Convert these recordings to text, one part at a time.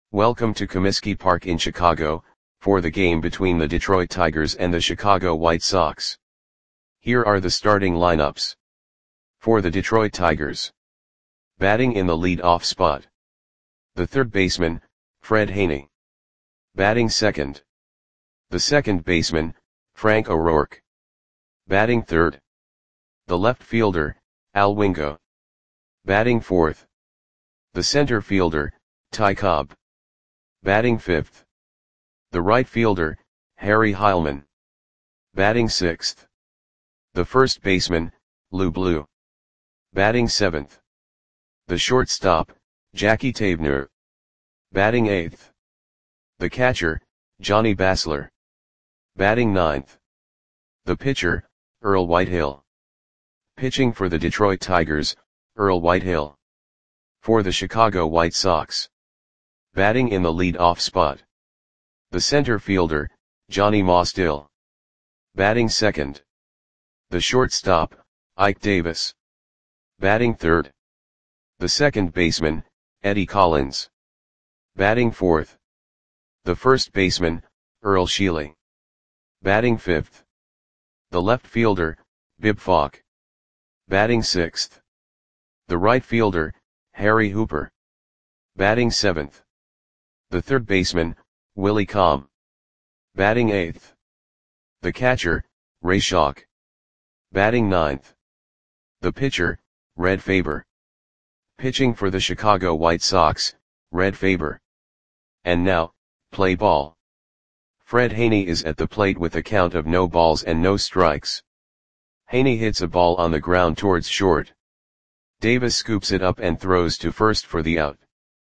Welcome to Comiskey Park in Chicago, for the game between the Detroit Tigers and the Chicago White Sox. Here are the starting lineups. For the Detroit Tigers. Batting in the lead-off spot. The third baseman, Fred Haney. Batting second. The second baseman, Frank O'Rourke. Batting third. The left fielder, Al Wingo. Batting fourth. The center fielder, Ty Cobb. Batting fifth. The right fielder, Harry Heilmann. Batting sixth. The first baseman, Lou Blue. Batting seventh. The shortstop, Jackie Tabner. Batting eighth. The catcher, Johnny Basler. Batting ninth. The pitcher, Earl Whitehill. Pitching for the Detroit Tigers, Earl Whitehill. For the Chicago White Sox. Batting in the lead-off spot. The center fielder, Johnny Mostill. Batting second. The shortstop, Ike Davis. Batting third. The second baseman, Eddie Collins. Batting fourth. The first baseman, Earl Sheely. Batting fifth. The left fielder, Bib Falk. Batting sixth. The right fielder, Harry Hooper. Batting seventh. The third baseman, Willie Comm. Batting eighth. The catcher, Ray Schalk. Batting ninth. The pitcher, Red Faber. Pitching for the Chicago White Sox, Red Faber. And now, play ball. Fred Haney is at the plate with a count of no balls and no strikes. Haney hits a ball on the ground towards short. Davis scoops it up and throws to first for the out.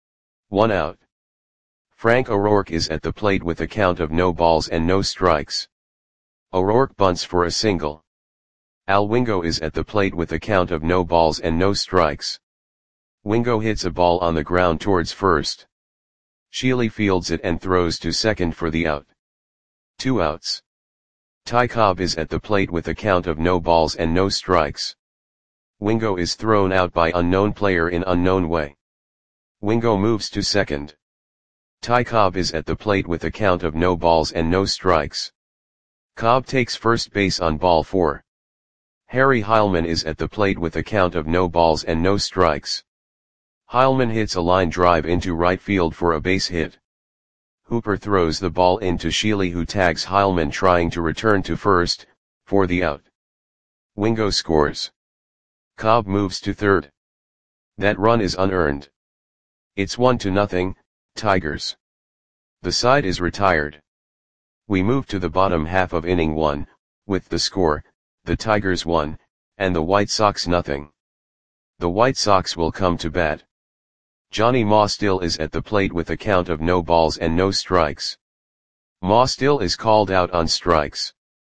1 out. Frank O'Rourke is at the plate with a count of no balls and no strikes. O'Rourke bunts for a single. Al Wingo is at the plate with a count of no balls and no strikes. Wingo hits a ball on the ground towards first. Sheely fields it and throws to second for the out. 2 outs. Ty Cobb is at the plate with a count of no balls and no strikes. Wingo is thrown out by unknown player in unknown way. Wingo moves to second. Ty Cobb is at the plate with a count of no balls and no strikes. Cobb takes first base on ball 4. Harry Heilmann is at the plate with a count of no balls and no strikes. Heilmann hits a line drive into right field for a base hit. Hooper throws the ball into Sheely, who tags Heilmann trying to return to first, for the out. Wingo scores. Cobb moves to third. That run is unearned. It's 1-0, Tigers. The side is retired. We move to the bottom half of inning 1, with the score, the Tigers 1, and the White Sox 0. The White Sox will come to bat. Johnny Mostill is at the plate with a count of no balls and no strikes. Mostill is called out on strikes.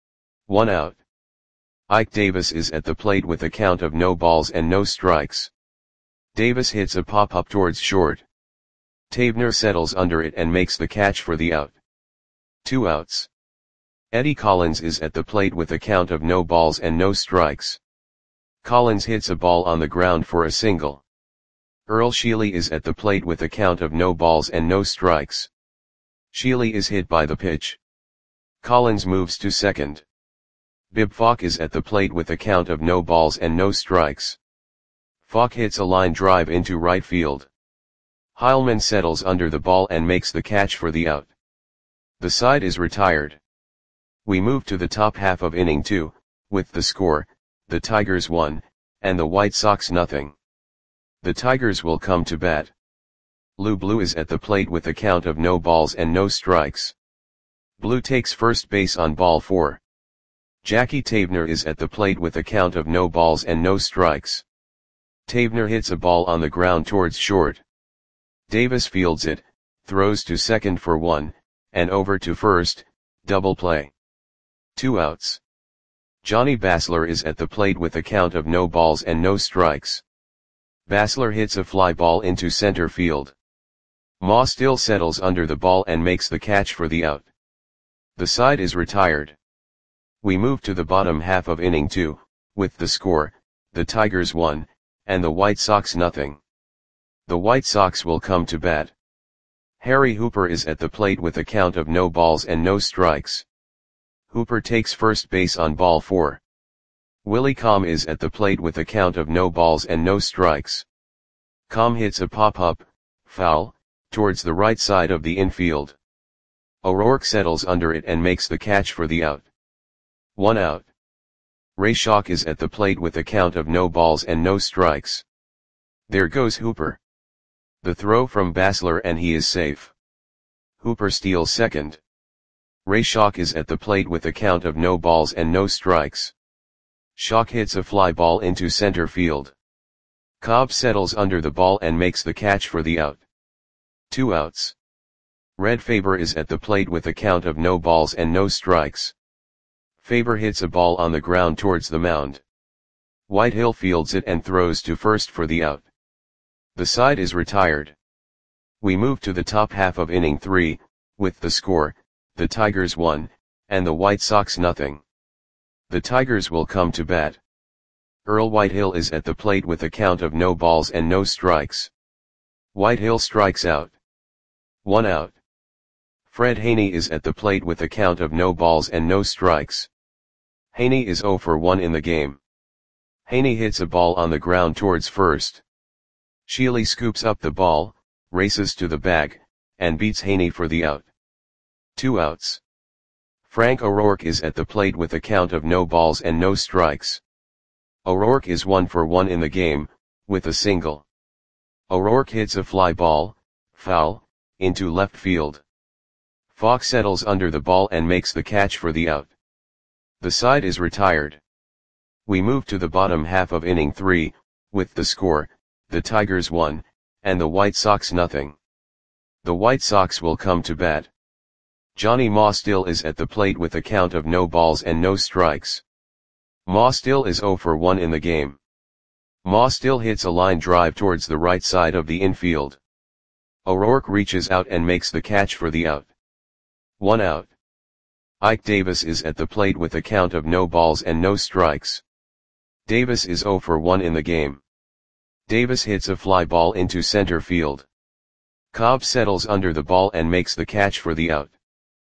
1 out. Ike Davis is at the plate with a count of no balls and no strikes. Davis hits a pop-up towards short. Tabner settles under it and makes the catch for the out. 2 outs. Eddie Collins is at the plate with a count of no balls and no strikes. Collins hits a ball on the ground for a single. Earl Sheely is at the plate with a count of no balls and no strikes. Sheely is hit by the pitch. Collins moves to second. Bib Falk is at the plate with a count of no balls and no strikes. Falk hits a line drive into right field. Heilmann settles under the ball and makes the catch for the out. The side is retired. We move to the top half of inning 2, with the score, the Tigers 1, and the White Sox 0. The Tigers will come to bat. Lou Blue is at the plate with a count of no balls and no strikes. Blue takes first base on ball 4. Jackie Tabner is at the plate with a count of no balls and no strikes. Tabner hits a ball on the ground towards short. Davis fields it, throws to second for 1, and over to first, double play. 2 outs. Johnny Basler is at the plate with a count of no balls and no strikes. Basler hits a fly ball into center field. Mostill settles under the ball and makes the catch for the out. The side is retired. We move to the bottom half of inning 2, with the score, the Tigers 1, and the White Sox 0. The White Sox will come to bat. Harry Hooper is at the plate with a count of no balls and no strikes. Hooper takes first base on ball 4. Willie Com is at the plate with a count of no balls and no strikes. Com hits a pop-up, foul, towards the right side of the infield. O'Rourke settles under it and makes the catch for the out. 1 out. Ray Schoch is at the plate with a count of no balls and no strikes. There goes Hooper. The throw from Basler and he is safe. Hooper steals second. Ray Schoch is at the plate with a count of no balls and no strikes. Schoch hits a fly ball into center field. Cobb settles under the ball and makes the catch for the out. 2 outs. Red Faber is at the plate with a count of no balls and no strikes. Faber hits a ball on the ground towards the mound. Whitehill fields it and throws to first for the out. The side is retired. We move to the top half of inning 3, with the score, the Tigers 1, and the White Sox nothing. The Tigers will come to bat. Earl Whitehill is at the plate with a count of no balls and no strikes. Whitehill strikes out. 1 out. Fred Haney is at the plate with a count of no balls and no strikes. Haney is 0 for 1 in the game. Haney hits a ball on the ground towards first. Sheely scoops up the ball, races to the bag, and beats Haney for the out. 2 outs. Frank O'Rourke is at the plate with a count of no balls and no strikes. O'Rourke is 1 for 1 in the game, with a single. O'Rourke hits a fly ball, foul, into left field. Falk settles under the ball and makes the catch for the out. The side is retired. We move to the bottom half of inning 3, with the score, the Tigers 1, and the White Sox nothing. The White Sox will come to bat. Johnny Ma Still is at the plate with a count of no balls and no strikes. Ma Still is 0 for 1 in the game. Ma Still hits a line drive towards the right side of the infield. O'Rourke reaches out and makes the catch for the out. 1 out. Ike Davis is at the plate with a count of no balls and no strikes. Davis is 0 for 1 in the game. Davis hits a fly ball into center field. Cobb settles under the ball and makes the catch for the out.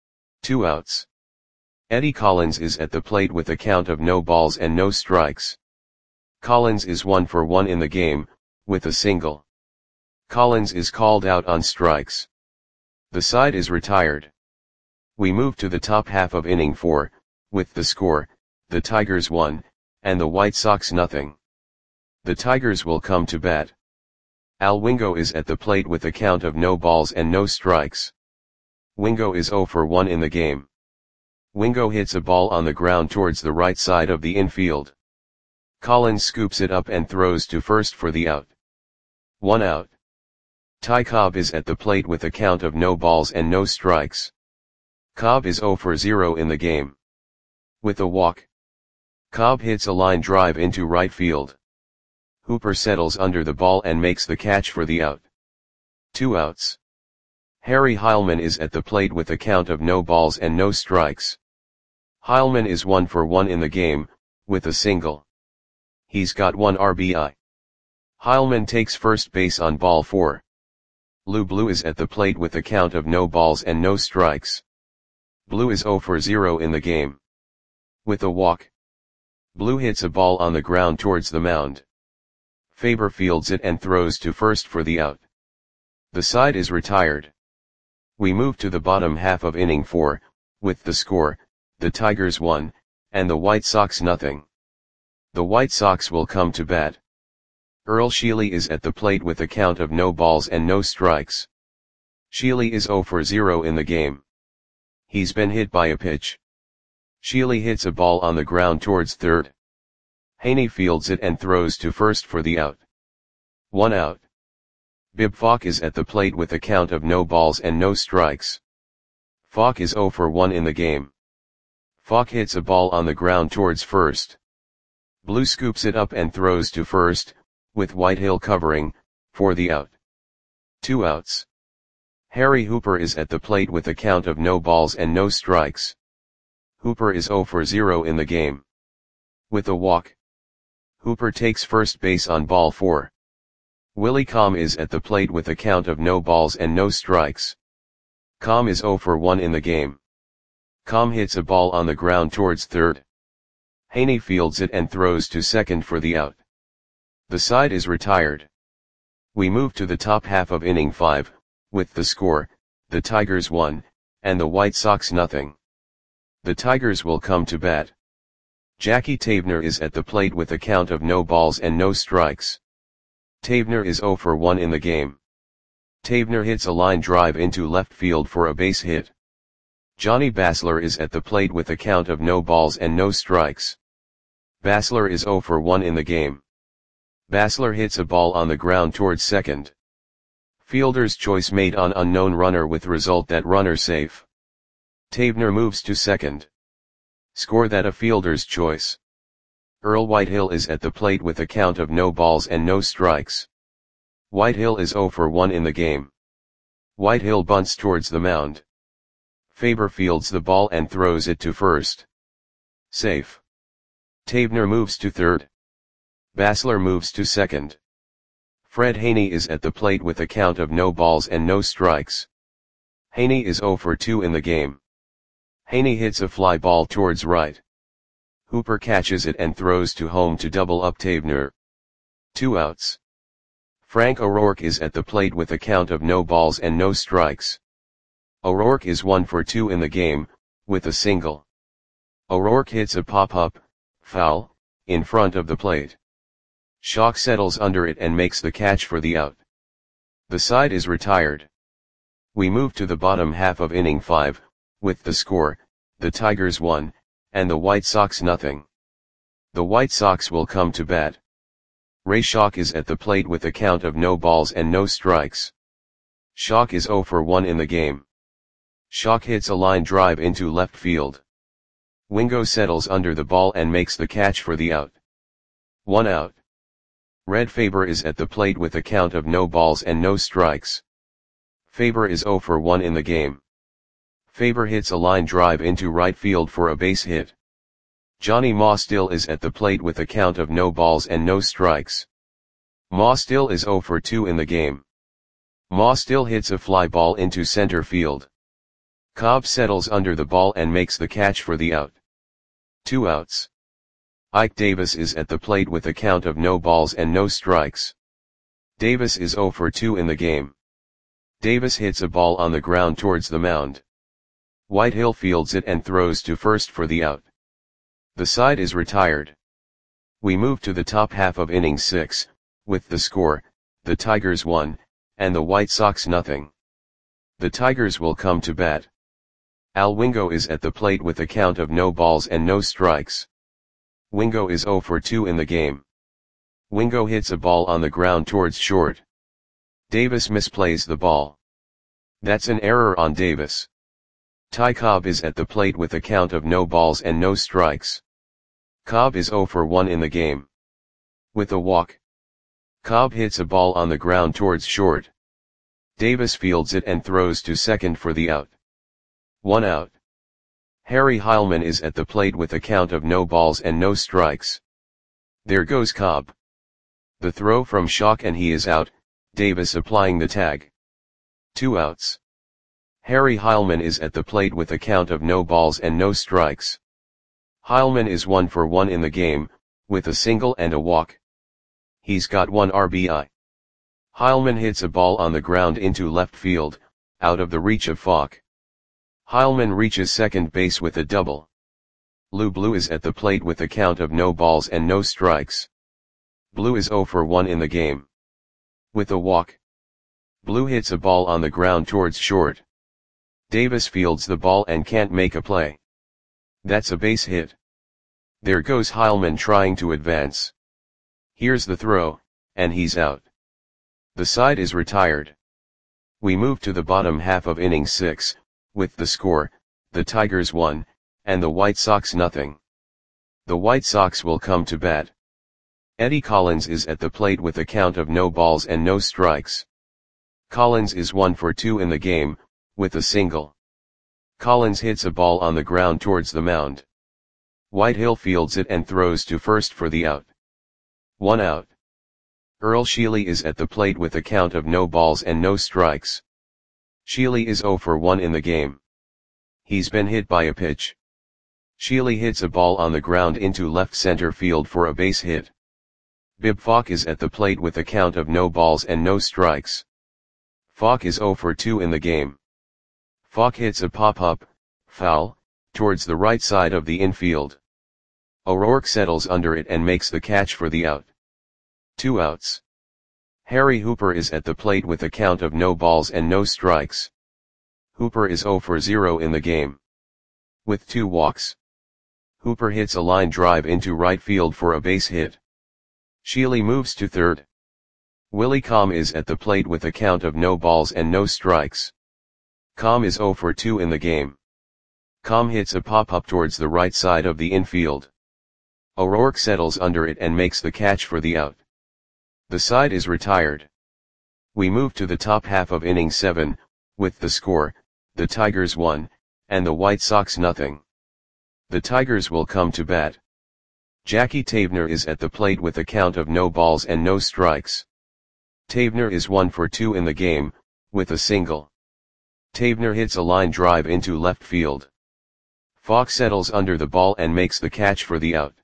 2 outs. Eddie Collins is at the plate with a count of no balls and no strikes. Collins is 1 for 1 in the game, with a single. Collins is called out on strikes. The side is retired. We move to the top half of inning 4, with the score, the Tigers 1, and the White Sox nothing. The Tigers will come to bat. Al Wingo is at the plate with a count of no balls and no strikes. Wingo is 0 for 1 in the game. Wingo hits a ball on the ground towards the right side of the infield. Collins scoops it up and throws to first for the out. 1 out. Ty Cobb is at the plate with a count of no balls and no strikes. Cobb is 0 for 0 in the game. With a walk. Cobb hits a line drive into right field. Hooper settles under the ball and makes the catch for the out. 2 outs. Harry Heilman is at the plate with a count of no balls and no strikes. Heilman is 1 for 1 in the game, with a single. He's got 1 RBI. Heilman takes first base on ball 4. Lou Blue is at the plate with a count of no balls and no strikes. Blue is 0 for 0 in the game. With a walk. Blue hits a ball on the ground towards the mound. Faber fields it and throws to first for the out. The side is retired. We move to the bottom half of inning 4, with the score, the Tigers 1, and the White Sox nothing. The White Sox will come to bat. Earl Sheely is at the plate with a count of no balls and no strikes. Sheely is 0 for 0 in the game. He's been hit by a pitch. Sheely hits a ball on the ground towards third. Haney fields it and throws to first for the out. 1 out. Bib Falk is at the plate with a count of no balls and no strikes. Falk is 0 for 1 in the game. Falk hits a ball on the ground towards first. Blue scoops it up and throws to first, with Whitehill covering, for the out. 2 outs. Harry Hooper is at the plate with a count of no balls and no strikes. Hooper is 0 for 0 in the game. With a walk. Hooper takes first base on ball 4. Willie Com is at the plate with a count of no balls and no strikes. Com is 0 for 1 in the game. Com hits a ball on the ground towards third. Haney fields it and throws to second for the out. The side is retired. We move to the top half of inning 5, with the score, the Tigers 1, and the White Sox nothing. The Tigers will come to bat. Jackie Tavener is at the plate with a count of no balls and no strikes. Tavener is 0 for 1 in the game. Tavener hits a line drive into left field for a base hit. Johnny Basler is at the plate with a count of no balls and no strikes. Basler is 0 for 1 in the game. Basler hits a ball on the ground towards second. Fielder's choice made on unknown runner with result that runner safe. Tavener moves to second. Score that a fielder's choice. Earl Whitehill is at the plate with a count of no balls and no strikes. Whitehill is 0 for 1 in the game. Whitehill bunts towards the mound. Faber fields the ball and throws it to first. Safe. Tavener moves to third. Basler moves to second. Fred Haney is at the plate with a count of no balls and no strikes. Haney is 0 for 2 in the game. Haney hits a fly ball towards right. Hooper catches it and throws to home to double up Tavener. 2 outs. Frank O'Rourke is at the plate with a count of no balls and no strikes. O'Rourke is 1 for 2 in the game, with a single. O'Rourke hits a pop-up, foul, in front of the plate. Schock settles under it and makes the catch for the out. The side is retired. We move to the bottom half of inning 5, with the score, the Tigers 1, and the White Sox nothing. The White Sox will come to bat. Ray Schock is at the plate with a count of no balls and no strikes. Schock is 0 for 1 in the game. Schock hits a line drive into left field. Wingo settles under the ball and makes the catch for the out. 1 out. Red Faber is at the plate with a count of no balls and no strikes. Faber is 0 for 1 in the game. Faber hits a line drive into right field for a base hit. Johnny Maustill is at the plate with a count of no balls and no strikes. Maustill is 0 for 2 in the game. Maustill hits a fly ball into center field. Cobb settles under the ball and makes the catch for the out. 2 outs. Ike Davis is at the plate with a count of no balls and no strikes. Davis is 0 for 2 in the game. Davis hits a ball on the ground towards the mound. Whitehill fields it and throws to first for the out. The side is retired. We move to the top half of inning 6, with the score, the Tigers 1, and the White Sox nothing. The Tigers will come to bat. Al Wingo is at the plate with a count of no balls and no strikes. Wingo is 0 for 2 in the game. Wingo hits a ball on the ground towards short. Davis misplays the ball. That's an error on Davis. Ty Cobb is at the plate with a count of no balls and no strikes. Cobb is 0 for 1 in the game. With a walk. Cobb hits a ball on the ground towards short. Davis fields it and throws to second for the out. 1 out. Harry Heilman is at the plate with a count of no balls and no strikes. There goes Cobb. The throw from Schock and he is out, Davis applying the tag. 2 outs. Harry Heilman is at the plate with a count of no balls and no strikes. Heilman is 1 for 1 in the game, with a single and a walk. He's got 1 RBI. Heilman hits a ball on the ground into left field, out of the reach of Falk. Heilman reaches second base with a double. Lou Blue is at the plate with a count of no balls and no strikes. Blue is 0 for 1 in the game. With a walk. Blue hits a ball on the ground towards short. Davis fields the ball and can't make a play. That's a base hit. There goes Heilman trying to advance. Here's the throw, and he's out. The side is retired. We move to the bottom half of inning 6, with the score, the Tigers 1, and the White Sox nothing. The White Sox will come to bat. Eddie Collins is at the plate with a count of no balls and no strikes. Collins is 1 for 2 in the game, with a single. Collins hits a ball on the ground towards the mound. Whitehill fields it and throws to first for the out. 1 out. Earl Sheely is at the plate with a count of no balls and no strikes. Sheely is 0 for 1 in the game. He's been hit by a pitch. Sheely hits a ball on the ground into left center field for a base hit. Bib Falk is at the plate with a count of no balls and no strikes. Falk is 0 for 2 in the game. Falk hits a pop-up, foul, towards the right side of the infield. O'Rourke settles under it and makes the catch for the out. 2 outs. Harry Hooper is at the plate with a count of no balls and no strikes. Hooper is 0 for 0 in the game. With 2 walks. Hooper hits a line drive into right field for a base hit. Sheely moves to third. Willie Comm is at the plate with a count of no balls and no strikes. Comm is 0 for 2 in the game. Comm hits a pop-up towards the right side of the infield. O'Rourke settles under it and makes the catch for the out. The side is retired. We move to the top half of inning 7, with the score, the Tigers 1, and the White Sox nothing. The Tigers will come to bat. Jackie Tavener is at the plate with a count of no balls and no strikes. Tavener is 1 for 2 in the game, with a single. Tavener hits a line drive into left field. Falk settles under the ball and makes the catch for the out.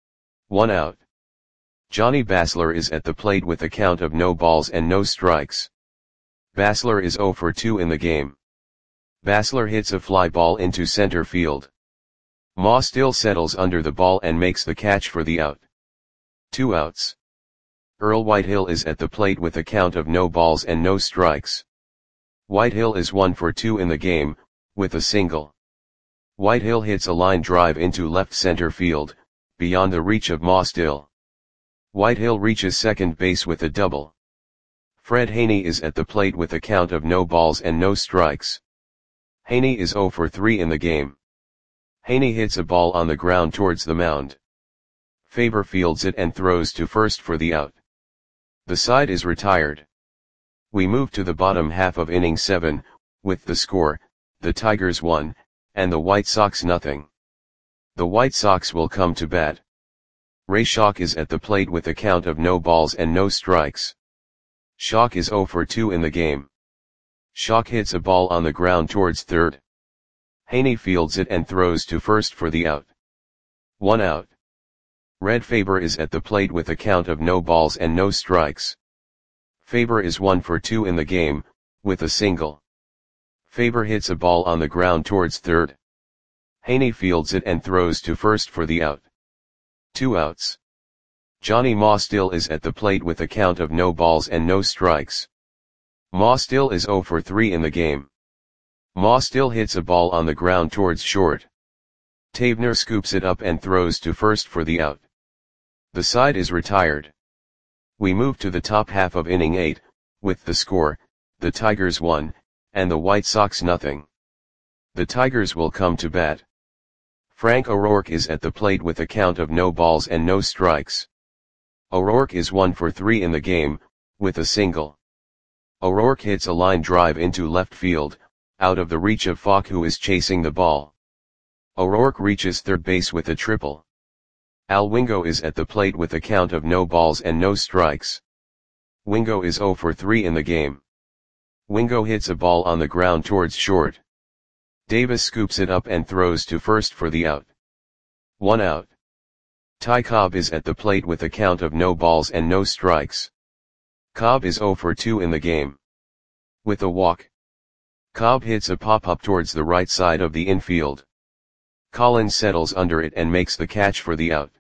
1 out. Johnny Basler is at the plate with a count of no balls and no strikes. Basler is 0 for 2 in the game. Basler hits a fly ball into center field. Ma still settles under the ball and makes the catch for the out. 2 outs. Earl Whitehill is at the plate with a count of no balls and no strikes. Whitehill is 1 for 2 in the game, with a single. Whitehill hits a line drive into left center field, beyond the reach of Ma still. Whitehill reaches second base with a double. Fred Haney is at the plate with a count of no balls and no strikes. Haney is 0 for 3 in the game. Haney hits a ball on the ground towards the mound. Faber fields it and throws to first for the out. The side is retired. We move to the bottom half of inning 7, with the score, the Tigers 1, and the White Sox nothing. The White Sox will come to bat. Ray Schalk is at the plate with a count of no balls and no strikes. Schalk is 0 for 2 in the game. Schalk hits a ball on the ground towards third. Haney fields it and throws to first for the out. 1 out. Red Faber is at the plate with a count of no balls and no strikes. Faber is 1 for 2 in the game, with a single. Faber hits a ball on the ground towards third. Haney fields it and throws to first for the out. 2 outs. Johnny Ma Still is at the plate with a count of no balls and no strikes. Ma Still is 0 for 3 in the game. Ma Still hits a ball on the ground towards short. Tavener scoops it up and throws to first for the out. The side is retired. We move to the top half of inning 8, with the score, the Tigers 1, and the White Sox nothing. The Tigers will come to bat. Frank O'Rourke is at the plate with a count of no balls and no strikes. O'Rourke is 1 for 3 in the game, with a single. O'Rourke hits a line drive into left field, out of the reach of Falk who is chasing the ball. O'Rourke reaches third base with a triple. Al Wingo is at the plate with a count of no balls and no strikes. Wingo is 0 for 3 in the game. Wingo hits a ball on the ground towards short. Davis scoops it up and throws to first for the out. 1 out. Ty Cobb is at the plate with a count of no balls and no strikes. Cobb is 0 for 2 in the game. With a walk. Cobb hits a pop-up towards the right side of the infield. Collins settles under it and makes the catch for the out.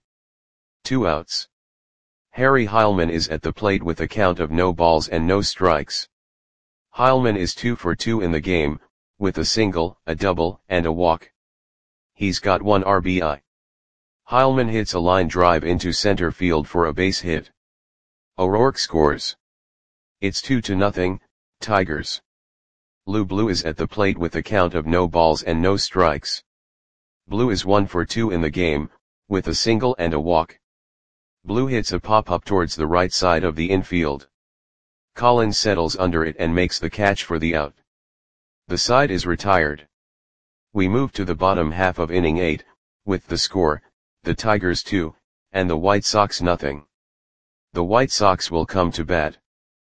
2 outs. Harry Heilman is at the plate with a count of no balls and no strikes. Heilman is 2 for 2 in the game, with a single, a double, and a walk. He's got 1 RBI. Heilman hits a line drive into center field for a base hit. O'Rourke scores. It's 2-0, Tigers. Lou Blue is at the plate with a count of no balls and no strikes. Blue is 1 for 2 in the game, with a single and a walk. Blue hits a pop-up towards the right side of the infield. Collins settles under it and makes the catch for the out. The side is retired. We move to the bottom half of inning 8, with the score, the Tigers 2, and the White Sox nothing. The White Sox will come to bat.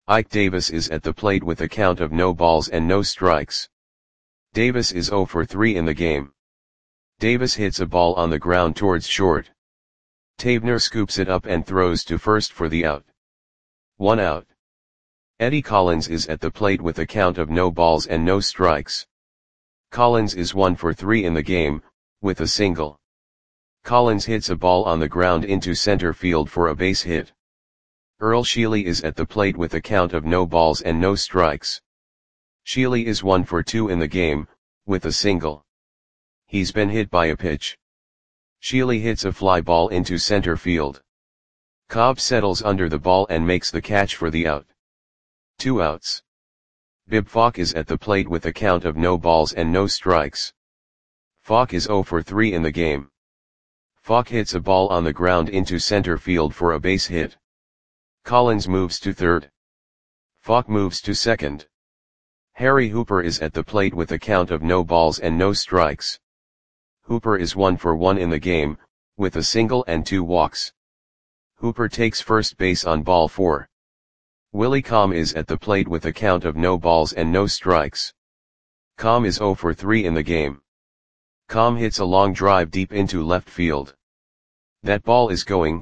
Ike Davis is at the plate with a count of no balls and no strikes. Davis is 0 for 3 in the game. Davis hits a ball on the ground towards short. Tavener scoops it up and throws to first for the out. 1 out. Eddie Collins is at the plate with a count of no balls and no strikes. Collins is 1 for 3 in the game, with a single. Collins hits a ball on the ground into center field for a base hit. Earl Sheely is at the plate with a count of no balls and no strikes. Sheely is 1 for 2 in the game, with a single. He's been hit by a pitch. Sheely hits a fly ball into center field. Cobb settles under the ball and makes the catch for the out. 2 outs. Bib Falk is at the plate with a count of no balls and no strikes. Falk is 0 for 3 in the game. Falk hits a ball on the ground into center field for a base hit. Collins moves to third. Falk moves to second. Harry Hooper is at the plate with a count of no balls and no strikes. Hooper is 1 for 1 in the game, with a single and 2 walks. Hooper takes first base on ball 4. Willie Comm is at the plate with a count of no balls and no strikes. Comm is 0 for 3 in the game. Comm hits a long drive deep into left field. That ball is gone.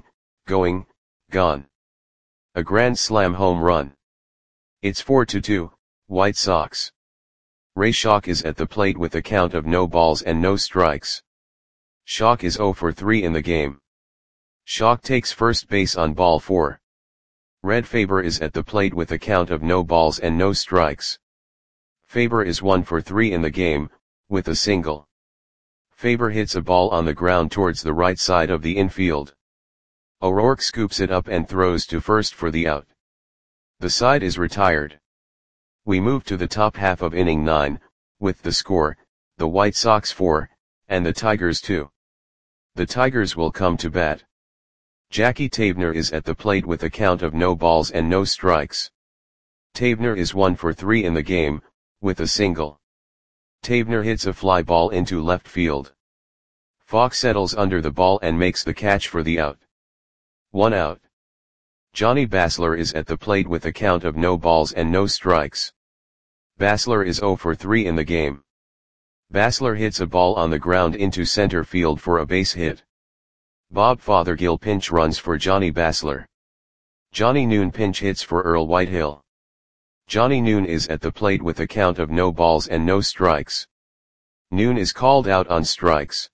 A grand slam home run. It's 4-2, White Sox. Ray Schalk is at the plate with a count of no balls and no strikes. Schalk is 0 for 3 in the game. Schalk takes first base on ball 4. Red Faber is at the plate with a count of no balls and no strikes. Faber is 1 for 3 in the game, with a single. Faber hits a ball on the ground towards the right side of the infield. O'Rourke scoops it up and throws to first for the out. The side is retired. We move to the top half of inning 9, with the score, the White Sox 4, and the Tigers 2. The Tigers will come to bat. Jackie Tavener is at the plate with a count of no balls and no strikes. Tavener is 1 for 3 in the game, with a single. Tavener hits a fly ball into left field. Falk settles under the ball and makes the catch for the out. 1 out. Johnny Basler is at the plate with a count of no balls and no strikes. Basler is 0 for 3 in the game. Basler hits a ball on the ground into center field for a base hit. Bob Fothergill pinch runs for Johnny Basler. Johnny Noon pinch hits for Earl Whitehill. Johnny Noon is at the plate with a count of no balls and no strikes. Noon is called out on strikes.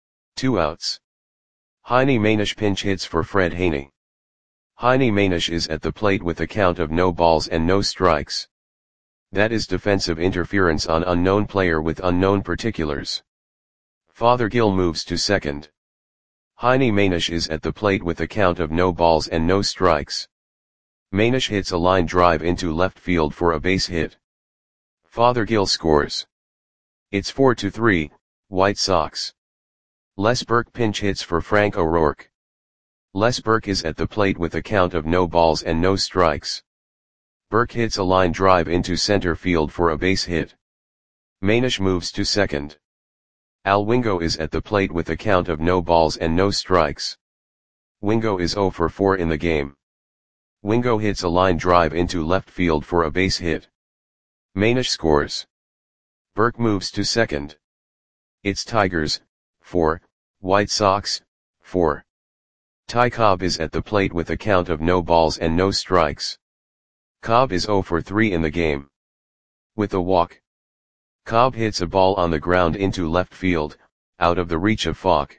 2 outs. Heine Manish pinch hits for Fred Haney. Heine Manish is at the plate with a count of no balls and no strikes. That is defensive interference on unknown player with unknown particulars. Fothergill moves to second. Heine Manish is at the plate with a count of no balls and no strikes. Manish hits a line drive into left field for a base hit. Fothergill scores. It's 4-3, White Sox. Les Burke pinch hits for Frank O'Rourke. Les Burke is at the plate with a count of no balls and no strikes. Burke hits a line drive into center field for a base hit. Manish moves to second. Al Wingo is at the plate with a count of no balls and no strikes. Wingo is 0 for 4 in the game. Wingo hits a line drive into left field for a base hit. Manish scores. Burke moves to second. It's Tigers, 4, White Sox, 4. Ty Cobb is at the plate with a count of no balls and no strikes. Cobb is 0 for 3 in the game. With a walk. Cobb hits a ball on the ground into left field, out of the reach of Falk.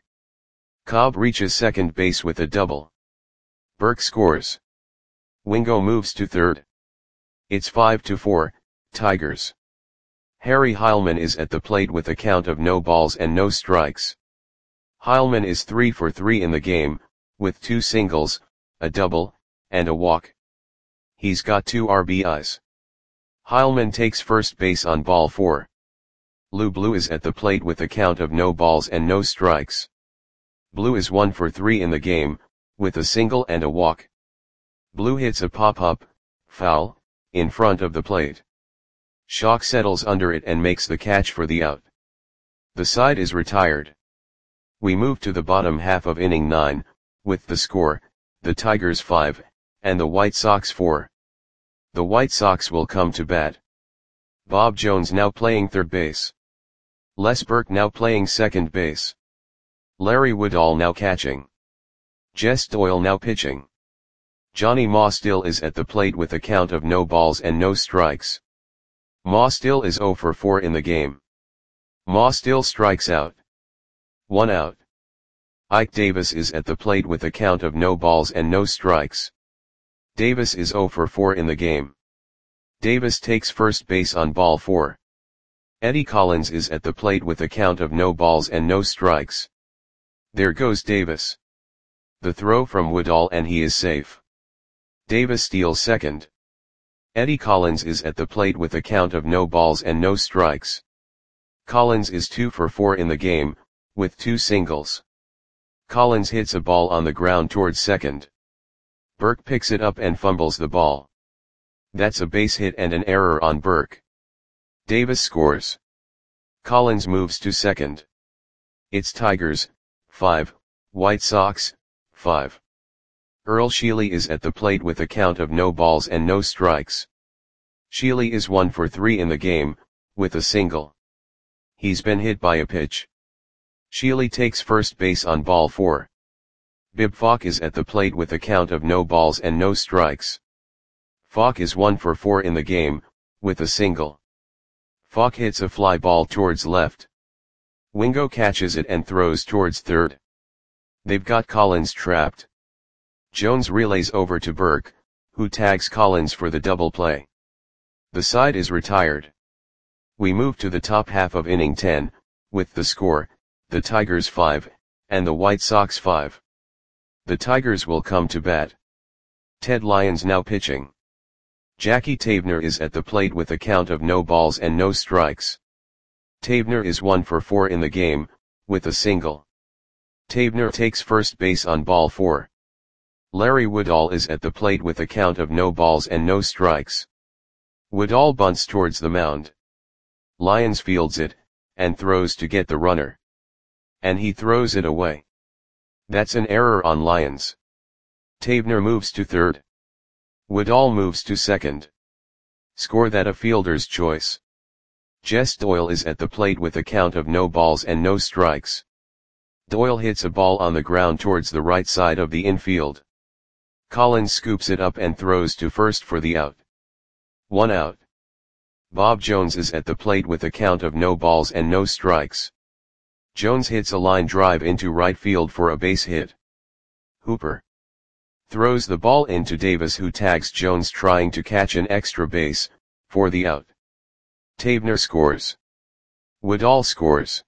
Cobb reaches second base with a double. Burke scores. Wingo moves to third. It's 5-4, Tigers. Harry Heilman is at the plate with a count of no balls and no strikes. Heilman is 3 for 3 in the game, with 2 singles, a double, and a walk. He's got 2 RBIs. Heilman takes first base on ball 4. Lou Blue is at the plate with a count of no balls and no strikes. Blue is 1 for 3 in the game, with a single and a walk. Blue hits a pop-up, foul, in front of the plate. Schalk settles under it and makes the catch for the out. The side is retired. We move to the bottom half of inning 9, with the score, the Tigers 5, and the White Sox 4. The White Sox will come to bat. Bob Jones now playing third base. Les Burke now playing second base. Larry Woodall now catching. Jess Doyle now pitching. Johnny Ma still is at the plate with a count of no balls and no strikes. Ma still is 0 for 4 in the game. Ma still strikes out. 1 out. Ike Davis is at the plate with a count of no balls and no strikes. Davis is 0 for 4 in the game. Davis takes first base on ball 4. Eddie Collins is at the plate with a count of no balls and no strikes. There goes Davis. The throw from Woodall and he is safe. Davis steals second. Eddie Collins is at the plate with a count of no balls and no strikes. Collins is 2 for 4 in the game, with 2 singles. Collins hits a ball on the ground towards second. Burke picks it up and fumbles the ball. That's a base hit and an error on Burke. Davis scores. Collins moves to second. It's Tigers, 5, White Sox, 5. Earl Sheely is at the plate with a count of no balls and no strikes. Sheely is 1 for 3 in the game, with a single. He's been hit by a pitch. Sheely takes first base on ball 4. Bib Falk is at the plate with a count of no balls and no strikes. Falk is 1 for 4 in the game, with a single. Falk hits a fly ball towards left. Wingo catches it and throws towards third. They've got Collins trapped. Jones relays over to Burke, who tags Collins for the double play. The side is retired. We move to the top half of inning 10, with the score, the Tigers 5, and the White Sox 5. The Tigers will come to bat. Ted Lyons now pitching. Jackie Tavener is at the plate with a count of no balls and no strikes. Tavener is 1 for 4 in the game, with a single. Tavener takes first base on ball 4. Larry Woodall is at the plate with a count of no balls and no strikes. Woodall bunts towards the mound. Lyons fields it, and throws to get the runner. And he throws it away. That's an error on Lyons. Tavener moves to third. Woodall moves to second. Score that a fielder's choice. Jess Doyle is at the plate with a count of no balls and no strikes. Doyle hits a ball on the ground towards the right side of the infield. Collins scoops it up and throws to first for the out. 1 out. Bob Jones is at the plate with a count of no balls and no strikes. Jones hits a line drive into right field for a base hit. Hooper throws the ball into Davis, who tags Jones trying to catch an extra base, for the out. Tavener scores. Woodall scores.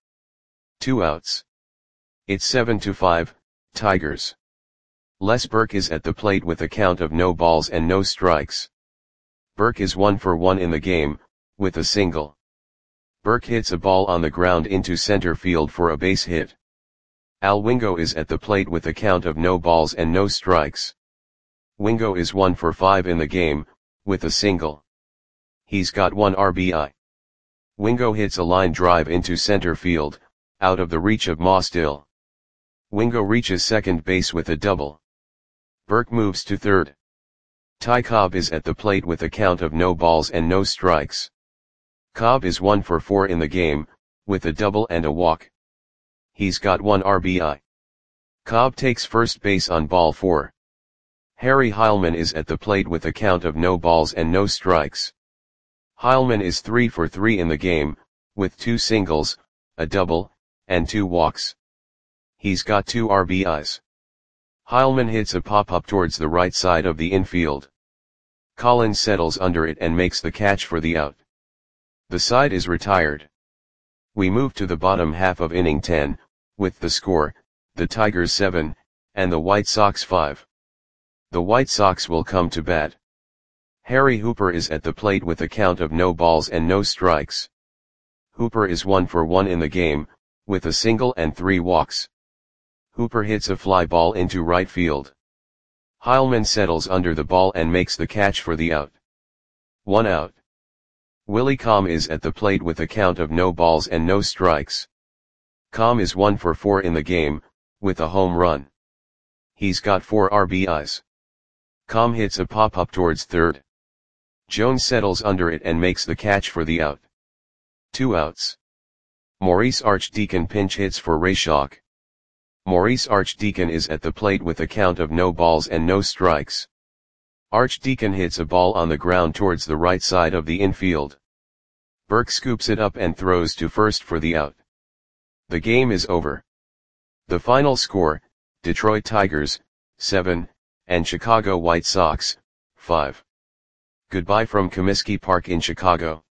2 outs. It's 7-5, Tigers. Les Burke is at the plate with a count of no balls and no strikes. Burke is 1 for 1 in the game, with a single. Burke hits a ball on the ground into center field for a base hit. Al Wingo is at the plate with a count of no balls and no strikes. Wingo is 1 for 5 in the game, with a single. He's got 1 RBI. Wingo hits a line drive into center field, out of the reach of Ma still. Wingo reaches second base with a double. Burke moves to third. Ty Cobb is at the plate with a count of no balls and no strikes. Cobb is 1 for 4 in the game, with a double and a walk. He's got 1 RBI. Cobb takes first base on ball 4. Harry Heilman is at the plate with a count of no balls and no strikes. Heilman is 3 for 3 in the game, with 2 singles, a double, and 2 walks. He's got 2 RBIs. Heilman hits a pop-up towards the right side of the infield. Collins settles under it and makes the catch for the out. The side is retired. We move to the bottom half of inning 10, with the score, the Tigers 7, and the White Sox 5. The White Sox will come to bat. Harry Hooper is at the plate with a count of no balls and no strikes. Hooper is 1 for 1 in the game, with a single and 3 walks. Hooper hits a fly ball into right field. Heilman settles under the ball and makes the catch for the out. 1 out. Willie Comm is at the plate with a count of no balls and no strikes. Comm is 1 for 4 in the game, with a home run. He's got 4 RBIs. Comm hits a pop-up towards third. Jones settles under it and makes the catch for the out. 2 outs. Maurice Archdeacon pinch hits for Ray Schalk. Maurice Archdeacon is at the plate with a count of no balls and no strikes. Archdeacon hits a ball on the ground towards the right side of the infield. Burke scoops it up and throws to first for the out. The game is over. The final score, Detroit Tigers, 7, and Chicago White Sox, 5. Goodbye from Comiskey Park in Chicago.